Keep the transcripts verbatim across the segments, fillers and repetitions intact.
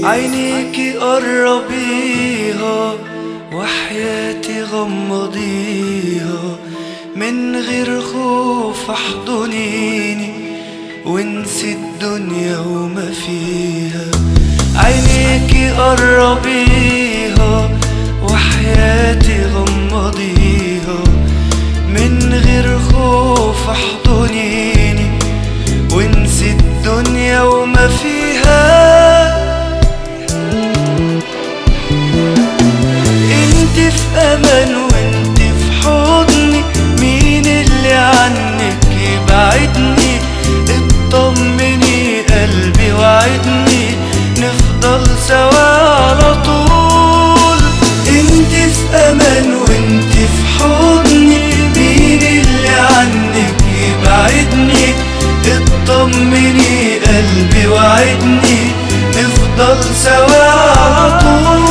عينيكي قربيها وحياتي غمضيها، من غير خوف احضنيني وانسي الدنيا وما فيها. عينيكي قربيها وحياتي غمضيها، من غير خوف احضنيني وانسي الدنيا وما فيها. انت في امان وانت في حضني، مين اللي عنك يبعدني؟ اطمني قلبي وعدني نفضل سوا على طول. انت في امان وانت في حضني، مين اللي عنك يبعدني؟ اطمني قلبي وعدني نفضل سوا على طول.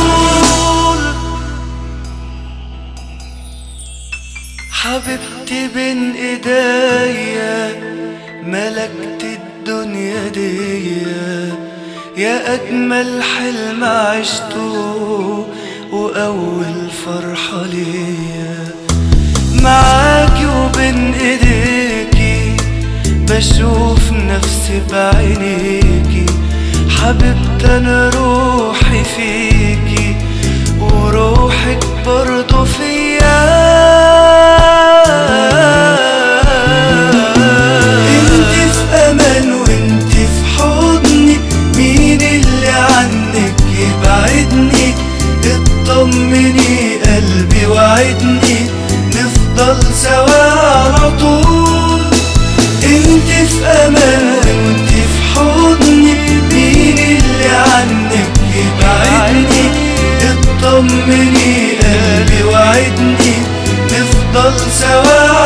حبيبتي بين ايديا ملكت الدنيا ديا، يا اجمل حلم عشته واول فرحة ليا. معاكي وبين ايديكي بشوف نفسي بعينيكي، حبيبتي انا روحي فيكي وروحك برضو فيا. انت في امان وانت في حضني، مين اللي عنك يبعدني؟ اطمني قلبي وعدني نفضل سوا على طول. انت في امان وانت في حضني، مين اللي عنك يبعدني؟ اطمني قلبي وعدني نفضل سوا